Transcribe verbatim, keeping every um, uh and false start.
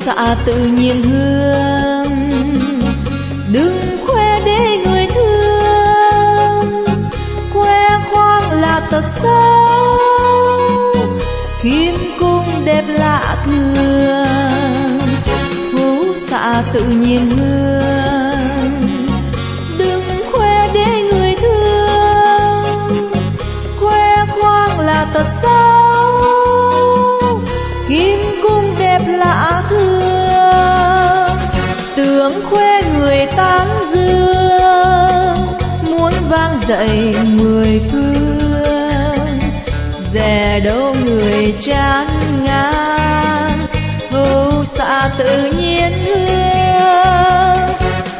xạ tự nhiên hương, đừng khoe để người thương, khoe khoang là tật xấu, khiêm cung đẹp lạ thường. Hú xạ tự nhiên hương, đừng khoe để người thương, khoe khoang là tật xấu, kim cung đẹp lạ thường. Tưởng khoe người tán dương, muốn vang dậy mười phương, dè đâu người chán ngán. Hưu xạ tự